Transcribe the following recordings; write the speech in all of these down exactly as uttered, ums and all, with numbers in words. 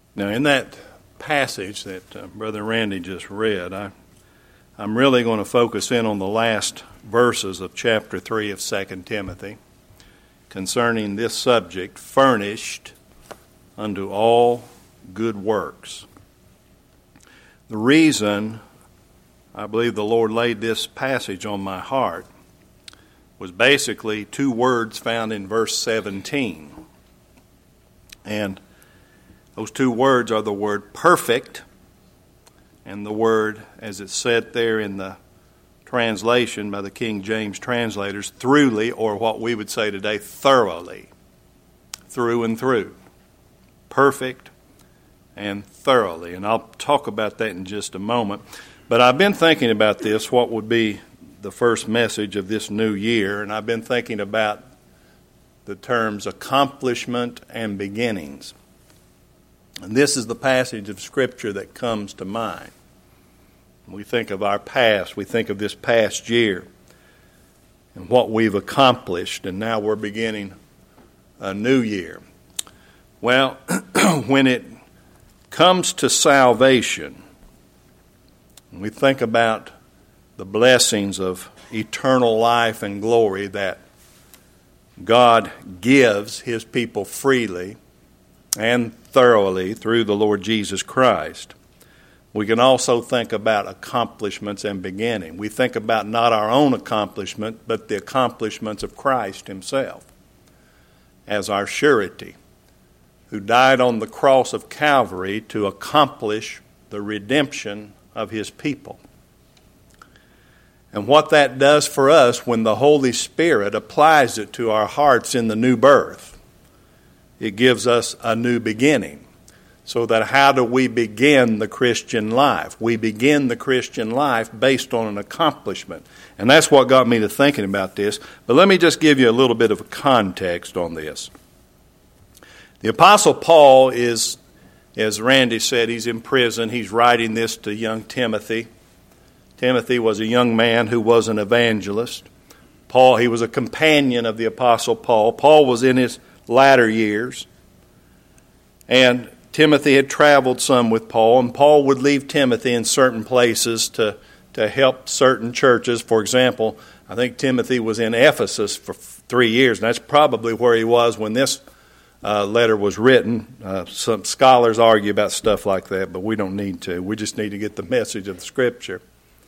Now, in that passage that uh, Brother Randy just read, I, I'm really going to focus in on the last verses of chapter three of Second Timothy concerning this subject, furnished unto all good works. The reason I believe the Lord laid this passage on my heart was basically two words found in verse seventeen. And those two words are the word perfect and the word, as it's said there in the translation by the King James translators, throughly, or what we would say today, thoroughly. Through and through. Perfect and thoroughly. And I'll talk about that in just a moment. But I've been thinking about this, what would be the first message of this new year, and I've been thinking about the terms accomplishment and beginnings. And this is the passage of Scripture that comes to mind. We think of our past, we think of this past year and what we've accomplished, and now we're beginning a new year. Well, when it comes to salvation, we think about the blessings of eternal life and glory that God gives His people freely and thoroughly through the Lord Jesus Christ. We can also think about accomplishments and beginning. We think about not our own accomplishment, but the accomplishments of Christ Himself as our surety, who died on the cross of Calvary to accomplish the redemption of His people. And what that does for us when the Holy Spirit applies it to our hearts in the new birth, it gives us a new beginning. So that how do we begin the Christian life? We begin the Christian life based on an accomplishment. And that's what got me to thinking about this. But let me just give you a little bit of a context on this. The Apostle Paul is, as Randy said, he's in prison. He's writing this to young Timothy. Timothy was a young man who was an evangelist. Paul, he was a companion of the Apostle Paul. Paul was in his latter years. And Timothy had traveled some with Paul, and Paul would leave Timothy in certain places to, to help certain churches. For example, I think Timothy was in Ephesus for three years, and that's probably where he was when this uh, letter was written. Uh, some scholars argue about stuff like that, but we don't need to. We just need to get the message of the Scripture.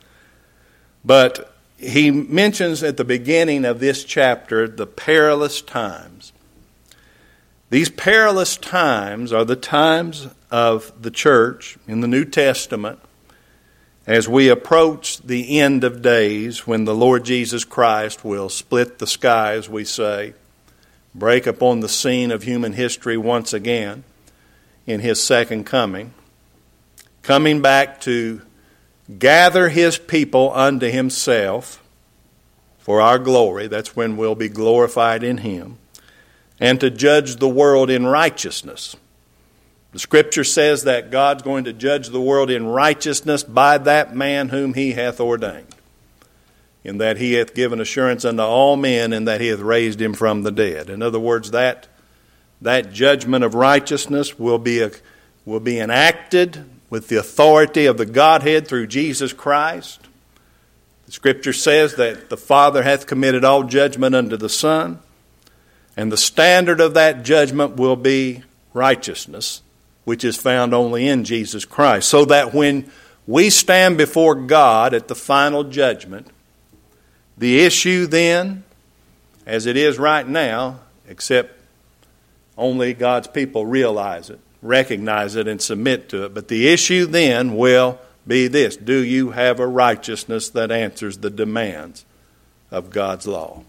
But he mentions at the beginning of this chapter the perilous times. These perilous times are the times of the church in the New Testament as we approach the end of days when the Lord Jesus Christ will split the sky, as we say, break upon the scene of human history once again in His second coming, coming back to gather His people unto Himself for our glory. That's when we'll be glorified in Him. And to judge the world in righteousness. The Scripture says that God's going to judge the world in righteousness by that man whom He hath ordained, in that He hath given assurance unto all men, and that He hath raised Him from the dead. In other words, that, that judgment of righteousness will be, a, will be enacted with the authority of the Godhead through Jesus Christ. The Scripture says that the Father hath committed all judgment unto the Son. And the standard of that judgment will be righteousness, which is found only in Jesus Christ. So that when we stand before God at the final judgment, the issue then, as it is right now, except only God's people realize it, recognize it, and submit to it. But the issue then will be this: do you have a righteousness that answers the demands of God's law?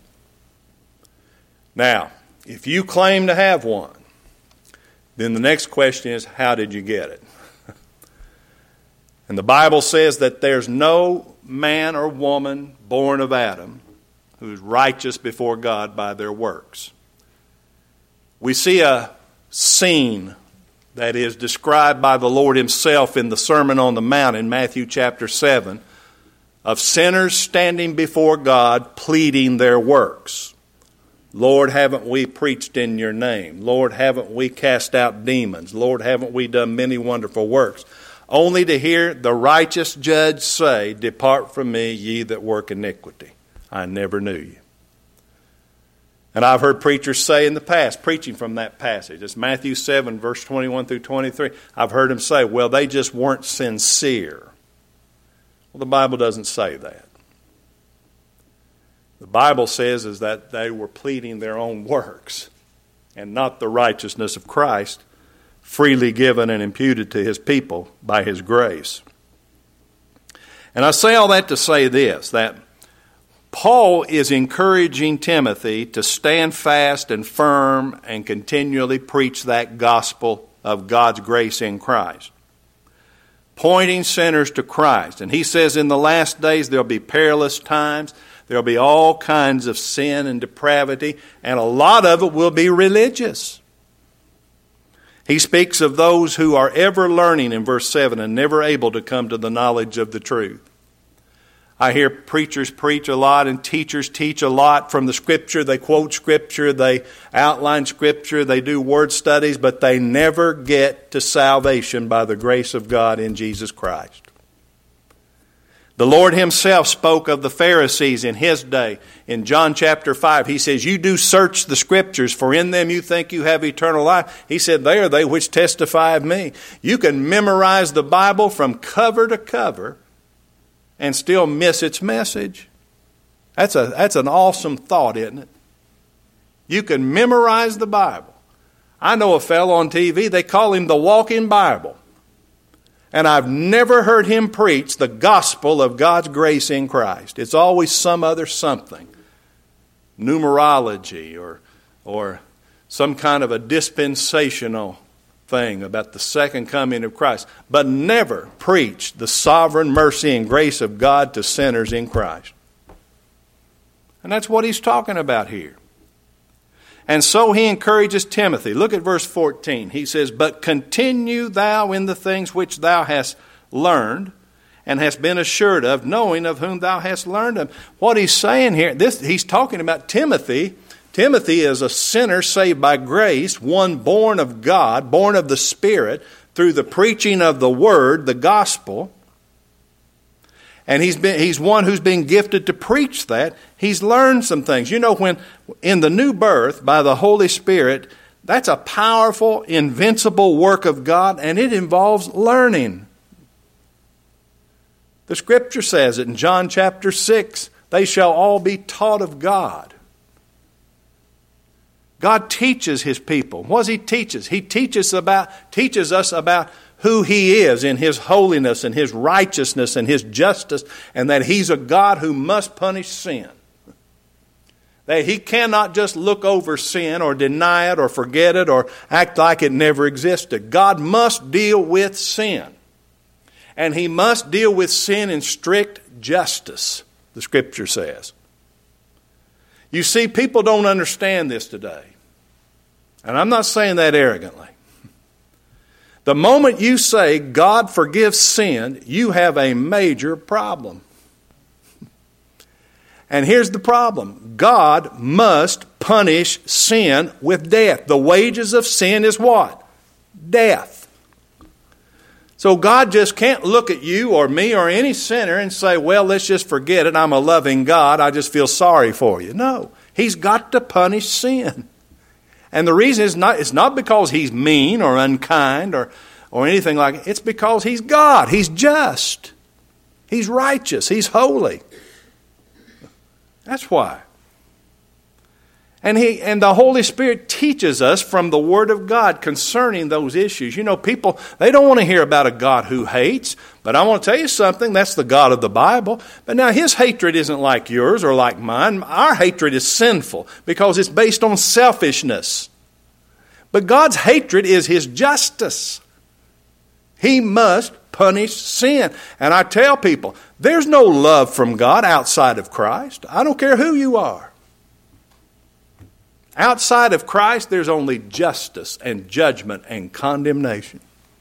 Now, if you claim to have one, then the next question is, how did you get it? And the Bible says that there's no man or woman born of Adam who is righteous before God by their works. We see a scene that is described by the Lord Himself in the Sermon on the Mount in Matthew chapter seven of sinners standing before God pleading their works. Lord, haven't we preached in your name? Lord, haven't we cast out demons? Lord, haven't we done many wonderful works? Only to hear the righteous judge say, depart from me, ye that work iniquity. I never knew you. And I've heard preachers say in the past, preaching from that passage, it's Matthew seven, verse twenty-one through twenty-three, I've heard them say, well, they just weren't sincere. Well, the Bible doesn't say that. The Bible says is that they were pleading their own works and not the righteousness of Christ, freely given and imputed to his people by his grace. And I say all that to say this, that Paul is encouraging Timothy to stand fast and firm and continually preach that gospel of God's grace in Christ, pointing sinners to Christ. And he says in the last days there'll be perilous times, there'll be all kinds of sin and depravity, and a lot of it will be religious. He speaks of those who are ever learning in verse seven and never able to come to the knowledge of the truth. I hear preachers preach a lot and teachers teach a lot from the Scripture. They quote Scripture, they outline Scripture, they do word studies, but they never get to salvation by the grace of God in Jesus Christ. The Lord himself spoke of the Pharisees in his day. In John chapter five, he says, you do search the Scriptures, for in them you think you have eternal life. He said, they are they which testify of me. You can memorize the Bible from cover to cover and still miss its message. That's a that's an awesome thought, isn't it? You can memorize the Bible. I know a fellow on T V, they call him the walking Bible. And I've never heard him preach the gospel of God's grace in Christ. It's always some other something. Numerology or, or some kind of a dispensational thing about the second coming of Christ. But never preach the sovereign mercy and grace of God to sinners in Christ. And that's what he's talking about here. And so he encourages Timothy. Look at verse fourteen. He says, but continue thou in the things which thou hast learned and hast been assured of, knowing of whom thou hast learned them. What he's saying here, this he's talking about Timothy. Timothy is a sinner saved by grace, one born of God, born of the Spirit, through the preaching of the Word, the gospel. And he's been he's one who's been gifted to preach that. He's learned some things. You know, when in the new birth by the Holy Spirit, that's a powerful, invincible work of God, and it involves learning. The Scripture says it in John chapter six, they shall all be taught of God. God teaches his people. What does he teach us? He teaches about teaches us about who he is in his holiness and his righteousness and his justice, and that he's a God who must punish sin. That he cannot just look over sin or deny it or forget it or act like it never existed. God must deal with sin. And he must deal with sin in strict justice, the Scripture says. You see, people don't understand this today. And I'm not saying that arrogantly. The moment you say God forgives sin, you have a major problem. And here's the problem. God must punish sin with death. The wages of sin is what? Death. So God just can't look at you or me or any sinner and say, well, let's just forget it. I'm a loving God. I just feel sorry for you. No. He's got to punish sin. And the reason is not, it's not because he's mean or unkind or, or anything like it. It's because he's God. He's just. He's righteous. He's holy. That's why. And he and the Holy Spirit teaches us from the Word of God concerning those issues. You know, people, they don't want to hear about a God who hates. But I want to tell you something, that's the God of the Bible. But now his hatred isn't like yours or like mine. Our hatred is sinful because it's based on selfishness. But God's hatred is his justice. He must punish sin. And I tell people, there's no love from God outside of Christ. I don't care who you are. Outside of Christ, there's only justice and judgment and condemnation.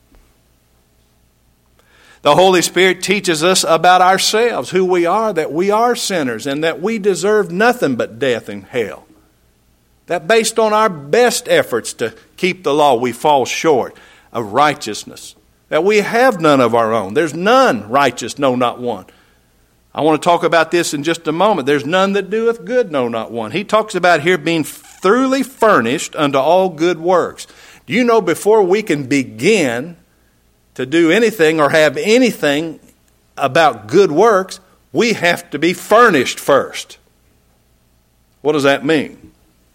The Holy Spirit teaches us about ourselves, who we are, that we are sinners, and that we deserve nothing but death and hell. That based on our best efforts to keep the law, we fall short of righteousness. That we have none of our own. There's none righteous, no, not one. I want to talk about this in just a moment. There's none that doeth good, no, not one. He talks about here being thoroughly furnished unto all good works. Do you know before we can begin to do anything or have anything about good works, we have to be furnished first? What does that mean?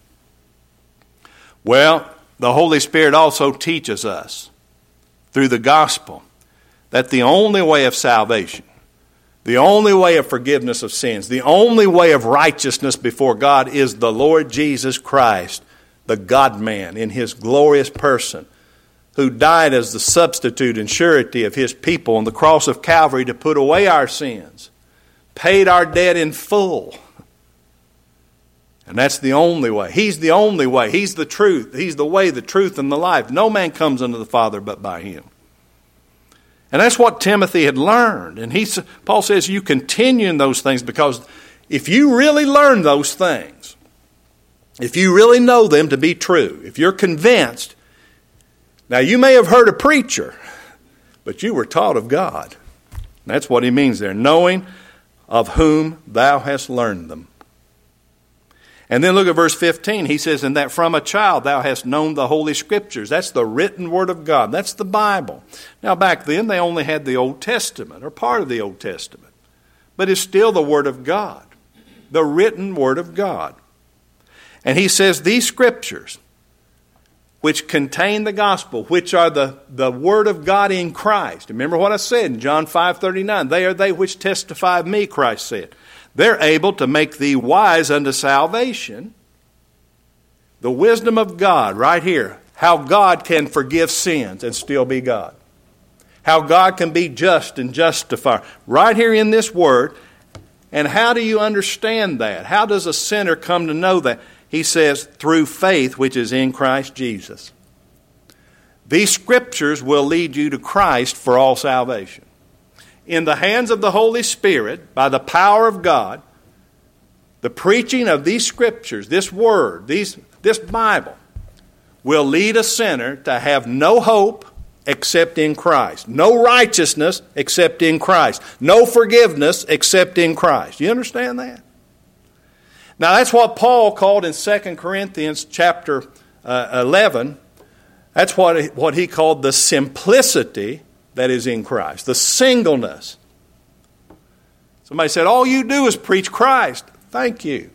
Well, the Holy Spirit also teaches us through the gospel that the only way of salvation, the only way of forgiveness of sins, the only way of righteousness before God is the Lord Jesus Christ, the God-man in His glorious person, who died as the substitute and surety of His people on the cross of Calvary to put away our sins, paid our debt in full. And that's the only way. He's the only way. He's the truth. He's the way, the truth, and the life. No man comes unto the Father but by Him. And that's what Timothy had learned. And he, Paul says you continue in those things, because if you really learn those things, if you really know them to be true, if you're convinced, now you may have heard a preacher, but you were taught of God. That's what he means there, knowing of whom thou hast learned them. And then look at verse fifteen. He says, and that from a child thou hast known the Holy Scriptures. That's the written Word of God. That's the Bible. Now back then they only had the Old Testament, or part of the Old Testament. But it's still the Word of God. The written Word of God. And he says these Scriptures, which contain the gospel, which are the, the Word of God in Christ. Remember what I said in John five thirty-nine. They are they which testify of me, Christ said. They're able to make thee wise unto salvation. The wisdom of God, right here. How God can forgive sins and still be God. How God can be just and justify. Right here in this word. And how do you understand that? How does a sinner come to know that? He says, through faith which is in Christ Jesus. These Scriptures will lead you to Christ for all salvation. In the hands of the Holy Spirit, by the power of God, the preaching of these Scriptures, this Word, these, this Bible, will lead a sinner to have no hope except in Christ. No righteousness except in Christ. No forgiveness except in Christ. You understand that? Now that's what Paul called in Second Corinthians chapter uh, eleven. That's what he, what he called the simplicity that is in Christ, the singleness. Somebody said, all you do is preach Christ. Thank you.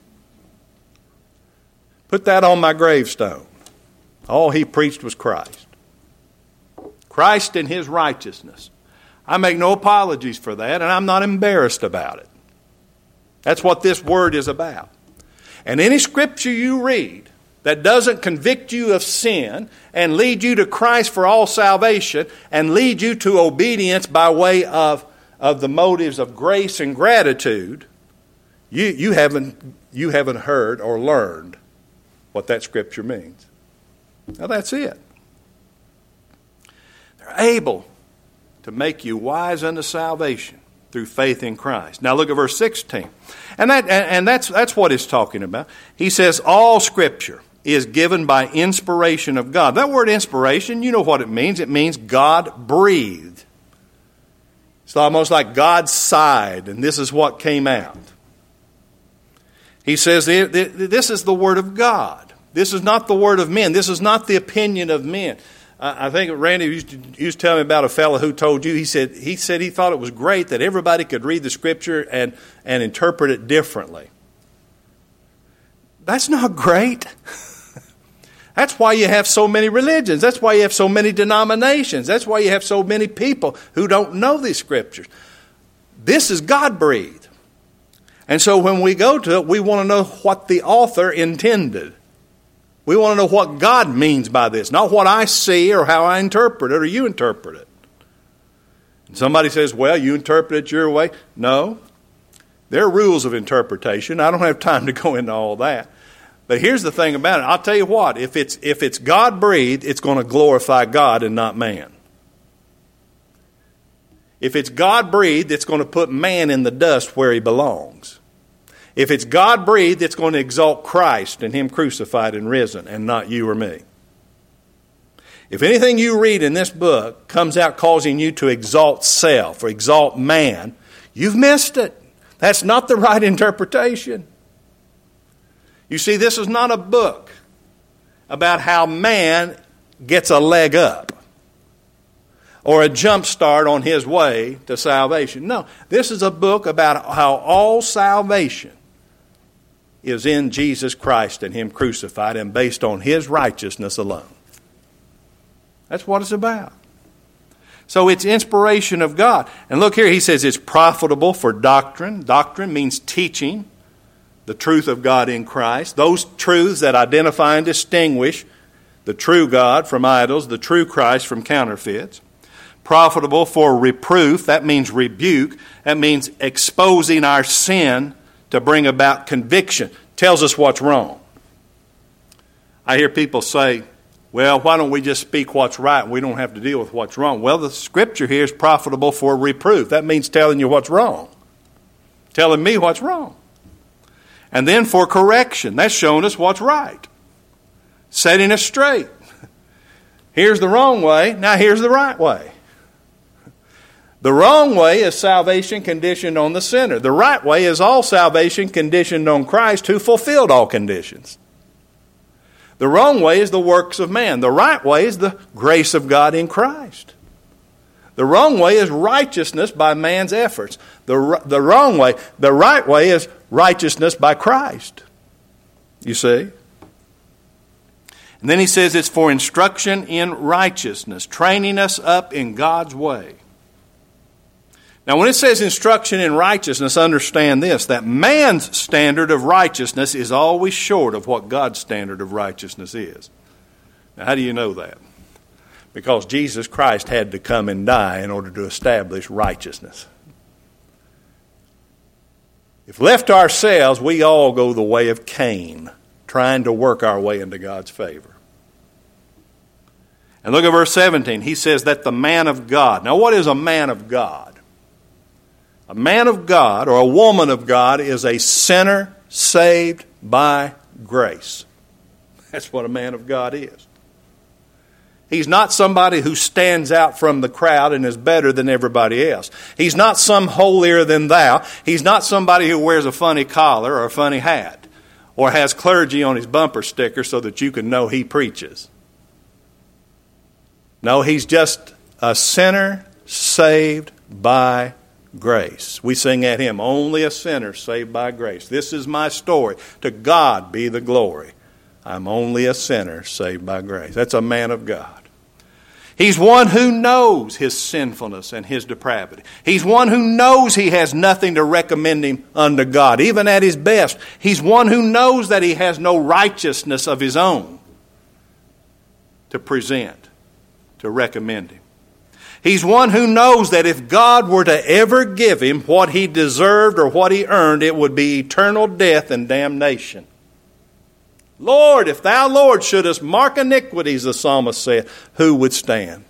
Put that on my gravestone. All he preached was Christ. Christ and His righteousness. I make no apologies for that, and I'm not embarrassed about it. That's what this word is about. And any scripture you read that doesn't convict you of sin and lead you to Christ for all salvation and lead you to obedience by way of, of the motives of grace and gratitude, you, you, haven't, you haven't heard or learned what that scripture means. Now that's it. They're able to make you wise unto salvation through faith in Christ. Now look at verse sixteen. And that and, and that's that's what it's talking about. He says all Scripture is given by inspiration of God. That word inspiration, you know what it means. It means God breathed. It's almost like God sighed, and this is what came out. He says this is the Word of God. This is not the word of men. This is not the opinion of men. I think Randy used to, used to tell me about a fellow who told you, he said he said he thought it was great that everybody could read the Scripture and, and interpret it differently. That's not great. That's why you have so many religions. That's why you have so many denominations. That's why you have so many people who don't know these Scriptures. This is God-breathed. And so when we go to it, we want to know what the author intended. We want to know what God means by this, not what I see or how I interpret it or you interpret it. And somebody says, well, you interpret it your way. No. There are rules of interpretation. I don't have time to go into all that. But here's the thing about it. I'll tell you what, if it's if it's God-breathed, it's going to glorify God and not man. If it's God-breathed, it's going to put man in the dust where he belongs. If it's God-breathed, it's going to exalt Christ and Him crucified and risen, and not you or me. If anything you read in this book comes out causing you to exalt self or exalt man, you've missed it. That's not the right interpretation. You see, this is not a book about how man gets a leg up or a jump start on his way to salvation. No, this is a book about how all salvation is in Jesus Christ and Him crucified and based on His righteousness alone. That's what it's about. So it's inspiration of God. And look here, he says it's profitable for doctrine. Doctrine means teaching the truth of God in Christ. Those truths that identify and distinguish the true God from idols, the true Christ from counterfeits. Profitable for reproof. That means rebuke. That means exposing our sin to bring about conviction. Tells us what's wrong. I hear people say, well, why don't we just speak what's right? We don't have to deal with what's wrong. Well, the scripture here is profitable for reproof. That means telling you what's wrong. Telling me what's wrong. And then for correction. That's showing us what's right. Setting us straight. Here's the wrong way. Now here's the right way. The wrong way is salvation conditioned on the sinner. The right way is all salvation conditioned on Christ who fulfilled all conditions. The wrong way is the works of man. The right way is the grace of God in Christ. The wrong way is righteousness by man's efforts. The, the wrong way, the right way is righteousness by Christ. You see? And then he says it's for instruction in righteousness, training us up in God's way. Now, when it says instruction in righteousness, understand this, that man's standard of righteousness is always short of what God's standard of righteousness is. Now, how do you know that? Because Jesus Christ had to come and die in order to establish righteousness. If left to ourselves, we all go the way of Cain, trying to work our way into God's favor. And look at verse seventeen. He says that the man of God. Now, what is a man of God? A man of God or a woman of God is a sinner saved by grace. That's what a man of God is. He's not somebody who stands out from the crowd and is better than everybody else. He's not some holier than thou. He's not somebody who wears a funny collar or a funny hat or has clergy on his bumper sticker so that you can know he preaches. No, he's just a sinner saved by grace. We sing at him, only a sinner saved by grace. This is my story. To God be the glory. I'm only a sinner saved by grace. That's a man of God. He's one who knows his sinfulness and his depravity. He's one who knows he has nothing to recommend him unto God, even at his best. He's one who knows that he has no righteousness of his own to present, to recommend him. He's one who knows that if God were to ever give him what he deserved or what he earned, it would be eternal death and damnation. Lord, if thou, Lord, shouldest mark iniquities, the psalmist said, who would stand?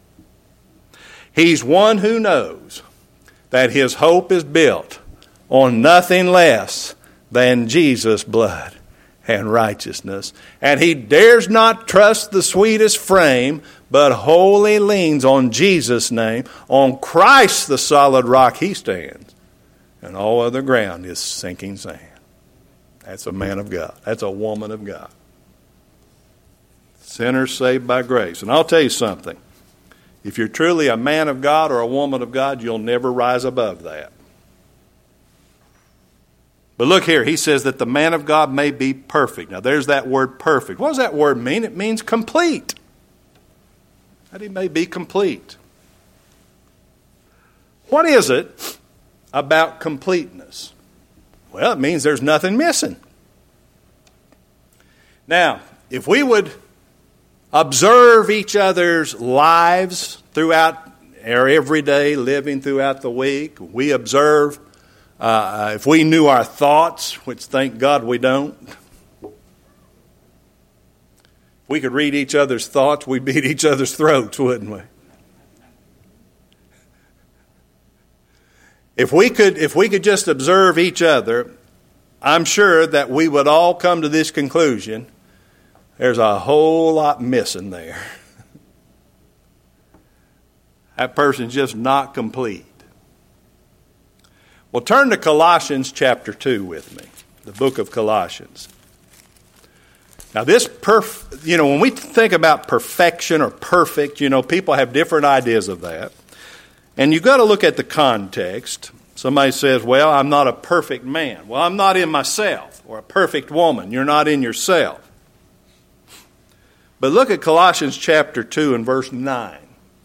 He's one who knows that his hope is built on nothing less than Jesus' blood and righteousness. And he dares not trust the sweetest frame, but wholly leans on Jesus' name. On Christ, the solid rock, he stands. And all other ground is sinking sand. That's a man of God. That's a woman of God. Sinners saved by grace. And I'll tell you something. If you're truly a man of God or a woman of God, you'll never rise above that. But look here, he says that the man of God may be perfect. Now there's that word perfect. What does that word mean? It means complete. That he may be complete. What is it about completeness? Well, it means there's nothing missing. Now, if we would observe each other's lives throughout our everyday living throughout the week, we observe, uh, if we knew our thoughts, which thank God we don't, if we could read each other's thoughts, we'd beat each other's throats, wouldn't we? If we could, if we could just observe each other I'm sure that we would all come to this conclusion. There's a whole lot missing there. That person's just not complete. Well, turn to Colossians chapter two with me, the book of Colossians. Now this, perf- you know, when we think about perfection or perfect, you know, people have different ideas of that. And you've got to look at the context. Somebody says, well, I'm not a perfect man. Well, I'm not in myself. Or a perfect woman. You're not in yourself. But look at Colossians chapter two and verse nine.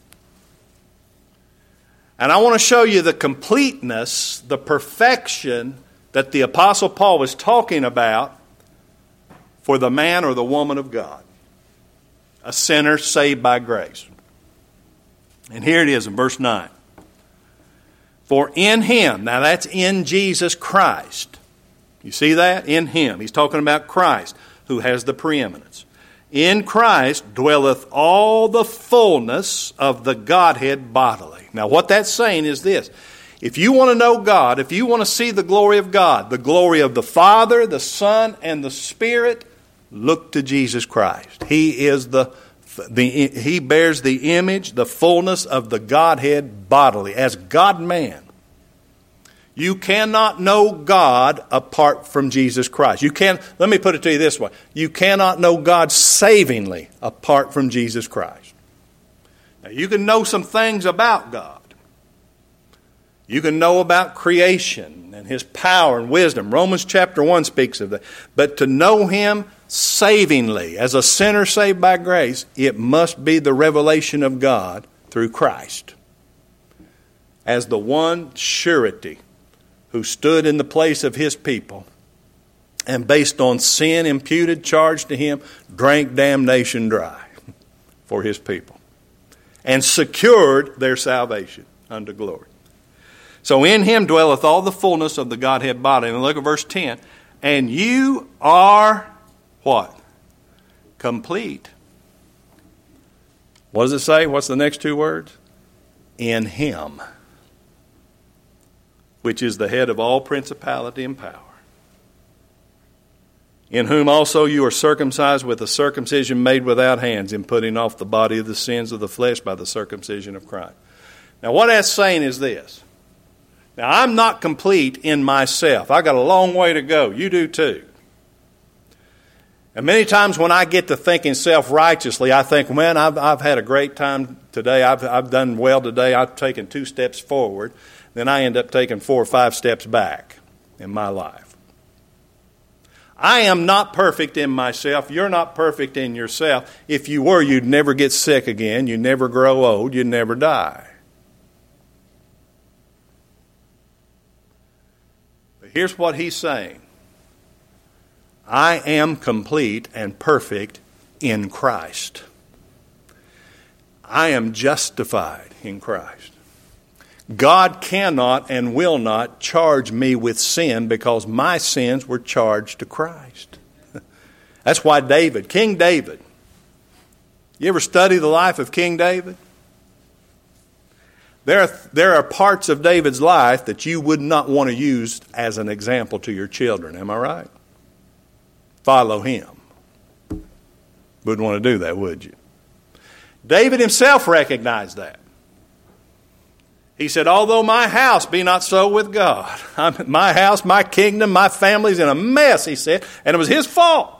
And I want to show you the completeness, the perfection that the Apostle Paul was talking about for the man or the woman of God. A sinner saved by grace. And here it is in verse nine. For in Him, now that's in Jesus Christ. You see that? In Him. He's talking about Christ, who has the preeminence. In Christ dwelleth all the fullness of the Godhead bodily. Now what that's saying is this. If you want to know God, if you want to see the glory of God, the glory of the Father, the Son, and the Spirit, look to Jesus Christ. He is the, the He bears the image, the fullness of the Godhead bodily, as God-man. You cannot know God apart from Jesus Christ. You can, let me put it to you this way. You cannot know God savingly apart from Jesus Christ. Now, you can know some things about God. You can know about creation and His power and wisdom. Romans chapter one speaks of that. But to know Him savingly, as a sinner saved by grace, it must be the revelation of God through Christ. As the one surety who stood in the place of His people and based on sin imputed, charged to Him, drank damnation dry for His people and secured their salvation unto glory. So in Him dwelleth all the fullness of the Godhead bodily. And look at verse ten. And you are what? Complete. What does it say? What's the next two words? In Him, which is the head of all principality and power. In whom also you are circumcised with a circumcision made without hands, in putting off the body of the sins of the flesh by the circumcision of Christ. Now what that's saying is this. Now I'm not complete in myself. I got a long way to go. You do too. And many times when I get to thinking self-righteously, I think, man, I've, I've had a great time today. I've, I've done well today. I've taken two steps forward. Then I end up taking four or five steps back in my life. I am not perfect in myself. You're not perfect in yourself. If you were, you'd never get sick again. You'd never grow old. You'd never die. But here's what he's saying. I am complete and perfect in Christ. I am justified in Christ. God cannot and will not charge me with sin because my sins were charged to Christ. That's why David, King David, you ever study the life of King David? There are, there are parts of David's life that you would not want to use as an example to your children. Am I right? Follow him. Wouldn't want to do that, would you? David himself recognized that. He said, although my house be not so with God, I'm, my house, my kingdom, my family's in a mess, he said, and it was his fault.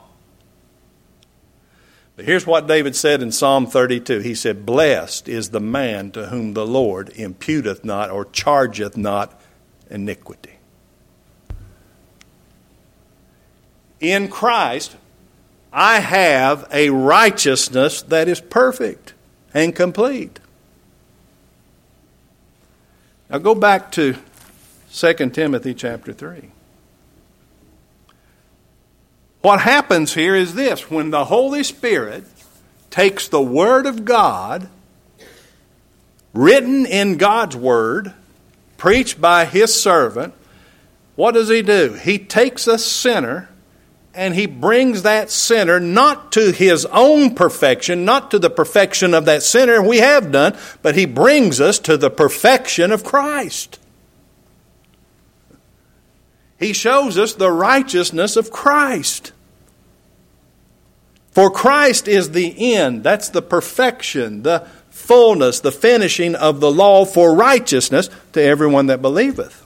But here's what David said in Psalm thirty-two. He said, blessed is the man to whom the Lord imputeth not or chargeth not iniquity. In Christ, I have a righteousness that is perfect and complete. Now go back to Second Timothy chapter three. What happens here is this. When the Holy Spirit takes the Word of God, written in God's Word, preached by His servant, what does He do? He takes a sinner and He brings that sinner not to his own perfection, not to the perfection of that sinner we have done, but He brings us to the perfection of Christ. He shows us the righteousness of Christ. For Christ is the end. That's the perfection, the fullness, the finishing of the law for righteousness to everyone that believeth.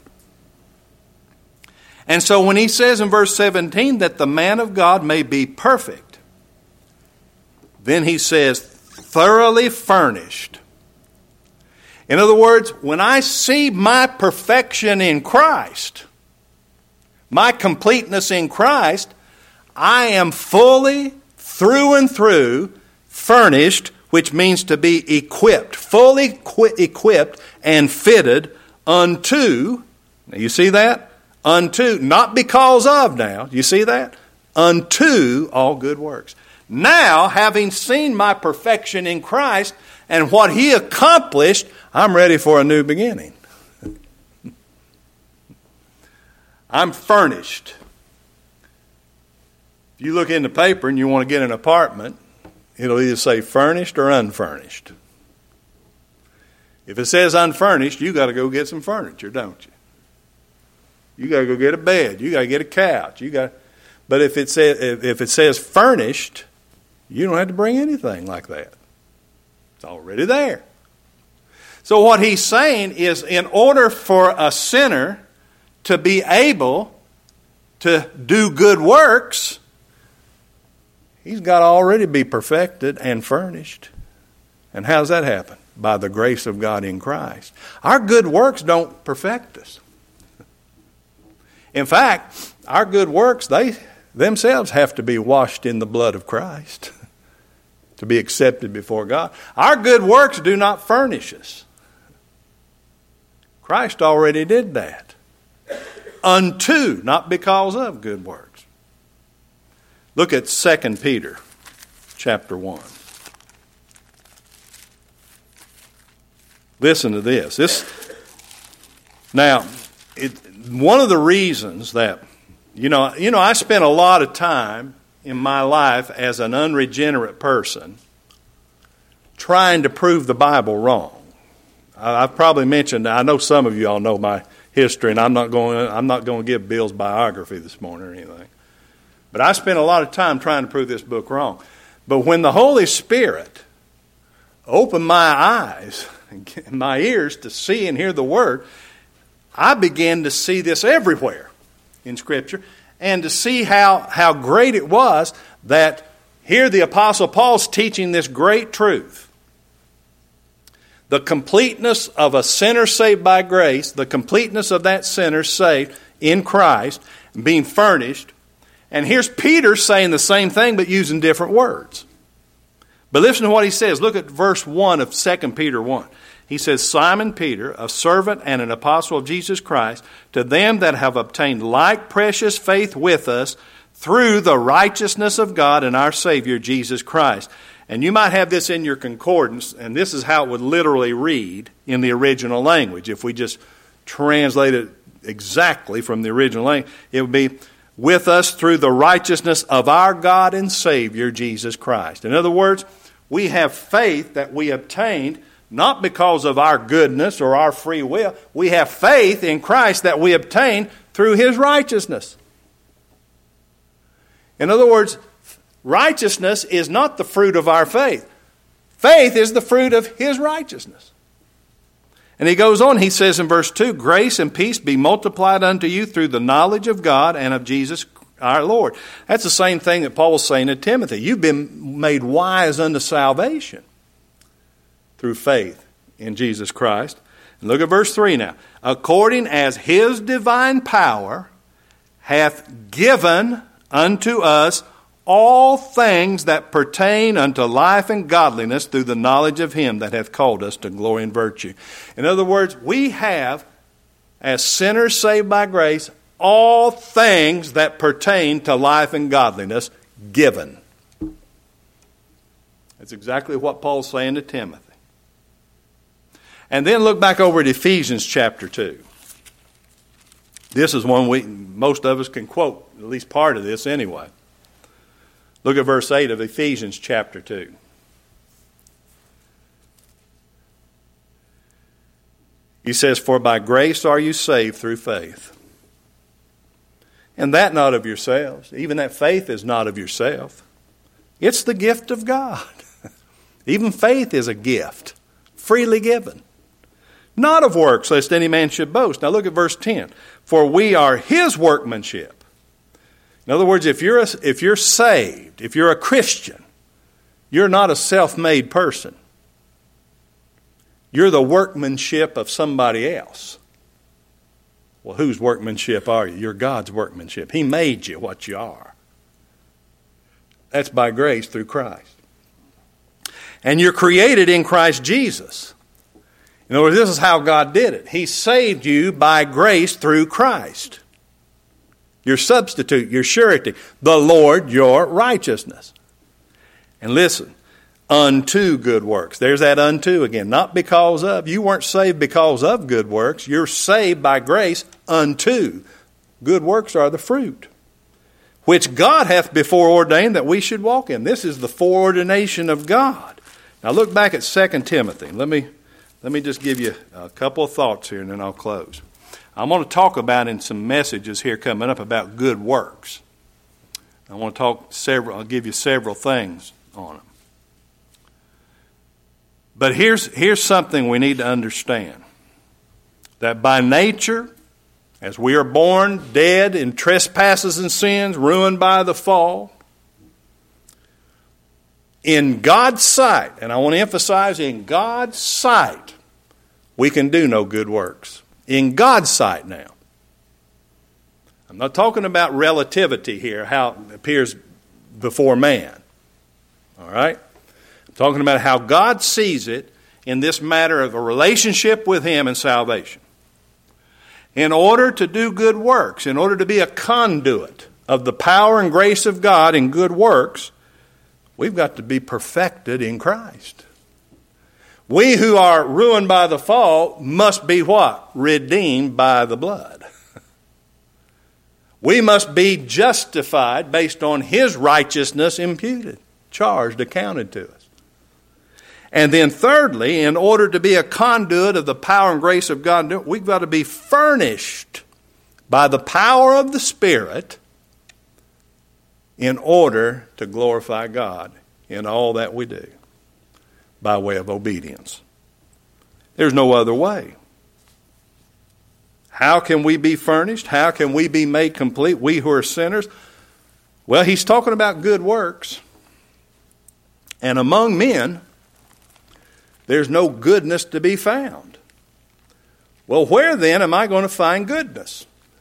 And so when he says in verse seventeen that the man of God may be perfect, then he says thoroughly furnished. In other words, when I see my perfection in Christ, my completeness in Christ, I am fully, through and through, furnished, which means to be equipped, fully equipped and fitted unto, now you see that? Unto, not because of now, you see that? Unto all good works. Now, having seen my perfection in Christ and what He accomplished, I'm ready for a new beginning. I'm furnished. If you look in the paper and you want to get an apartment, it'll either say furnished or unfurnished. If it says unfurnished, you got to go get some furniture, don't you? You got to go get a bed. You got to get a couch. You got. But if it says if it says furnished, you don't have to bring anything like that. It's already there. So what he's saying is, in order for a sinner to be able to do good works, he's got to already be perfected and furnished. And how does that happen? By the grace of God in Christ. Our good works don't perfect us. In fact, our good works, they themselves have to be washed in the blood of Christ to be accepted before God. Our good works do not furnish us. Christ already did that. Unto, not because of good works. Look at Second Peter chapter one. Listen to this. This now, it, one of the reasons that, you know, you know, I spent a lot of time in my life as an unregenerate person trying to prove the Bible wrong. I've probably mentioned, I know some of you all know my history, and I'm not going, I'm not going to give Bill's biography this morning or anything. But I spent a lot of time trying to prove this book wrong. But when the Holy Spirit opened my eyes and my ears to see and hear the Word, I began to see this everywhere in Scripture and to see how, how great it was that here the Apostle Paul's teaching this great truth. The completeness of a sinner saved by grace, the completeness of that sinner saved in Christ, being furnished. And here's Peter saying the same thing but using different words. But listen to what he says. Look at verse one of Second Peter one. He says, Simon Peter, a servant and an apostle of Jesus Christ, to them that have obtained like precious faith with us through the righteousness of God and our Savior Jesus Christ. And you might have this in your concordance, and this is how it would literally read in the original language. If we just translate it exactly from the original language, it would be, with us through the righteousness of our God and Savior, Jesus Christ. In other words, we have faith that we obtained not because of our goodness or our free will. We have faith in Christ that we obtained through His righteousness. In other words, righteousness is not the fruit of our faith. Faith is the fruit of His righteousness. And he goes on, he says in verse two, grace and peace be multiplied unto you through the knowledge of God and of Jesus our Lord. That's the same thing that Paul was saying to Timothy. You've been made wise unto salvation through faith in Jesus Christ. And look at verse three now. According as His divine power hath given unto us all things that pertain unto life and godliness through the knowledge of Him that hath called us to glory and virtue. In other words, we have, as sinners saved by grace, all things that pertain to life and godliness given. That's exactly what Paul's saying to Timothy. And then look back over at Ephesians chapter two. This is one we most of us can quote, at least part of this anyway. Look at verse eight of Ephesians chapter two. He says, for by grace are you saved through faith. And that not of yourselves. Even that faith is not of yourself. It's the gift of God. Even faith is a gift, freely given. Not of works, lest any man should boast. Now look at verse ten. For we are his workmanship. In other words, if you're, a, if you're saved, if you're a Christian, you're not a self-made person. You're the workmanship of somebody else. Well, whose workmanship are you? You're God's workmanship. He made you what you are. That's by grace through Christ. And you're created in Christ Jesus. In other words, this is how God did it. He saved you by grace through Christ. Your substitute, your surety, the Lord your righteousness. And listen, unto good works. There's that unto again. Not because of. You weren't saved because of good works. You're saved by grace unto. Good works are the fruit, which God hath before ordained that we should walk in. This is the foreordination of God. Now look back at Second Timothy. Let me, let me just give you a couple of thoughts here and then I'll close. I'm going to talk about in some messages here coming up about good works. I want to talk several, I'll give you several things on them. But here's, here's something we need to understand. That by nature, as we are born dead in trespasses and sins, ruined by the fall, in God's sight, and I want to emphasize in God's sight, we can do no good works. In God's sight now. I'm not talking about relativity here, how it appears before man. All right? I'm talking about how God sees it in this matter of a relationship with Him and salvation. In order to do good works, in order to be a conduit of the power and grace of God in good works, we've got to be perfected in Christ. We who are ruined by the fall must be what? Redeemed by the blood. We must be justified based on His righteousness imputed, charged, accounted to us. And then thirdly, in order to be a conduit of the power and grace of God, we've got to be furnished by the power of the Spirit in order to glorify God in all that we do by way of obedience. There's no other way. How can we be furnished? How can we be made complete, we who are sinners? Well, he's talking about good works. And among men, there's no goodness to be found. Well, where then am I going to find goodness?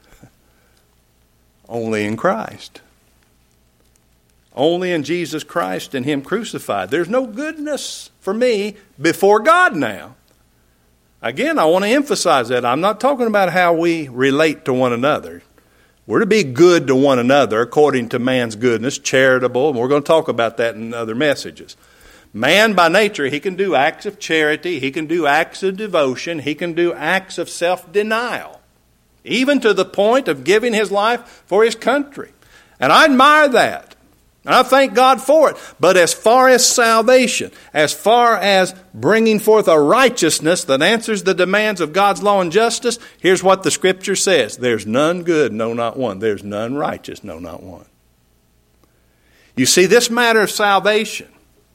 Only in Christ. Only in Jesus Christ and Him crucified. There's no goodness for me before God now. Again, I want to emphasize that. I'm not talking about how we relate to one another. We're to be good to one another according to man's goodness, charitable, and we're going to talk about that in other messages. Man by nature, he can do acts of charity, he can do acts of devotion, he can do acts of self-denial, even to the point of giving his life for his country. And I admire that. And I thank God for it. But as far as salvation, as far as bringing forth a righteousness that answers the demands of God's law and justice, here's what the Scripture says. There's none good, no, not one. There's none righteous, no, not one. You see, this matter of salvation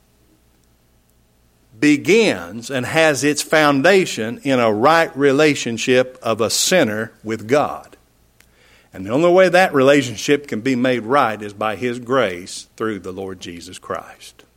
begins and has its foundation in a right relationship of a sinner with God. And the only way that relationship can be made right is by His grace through the Lord Jesus Christ.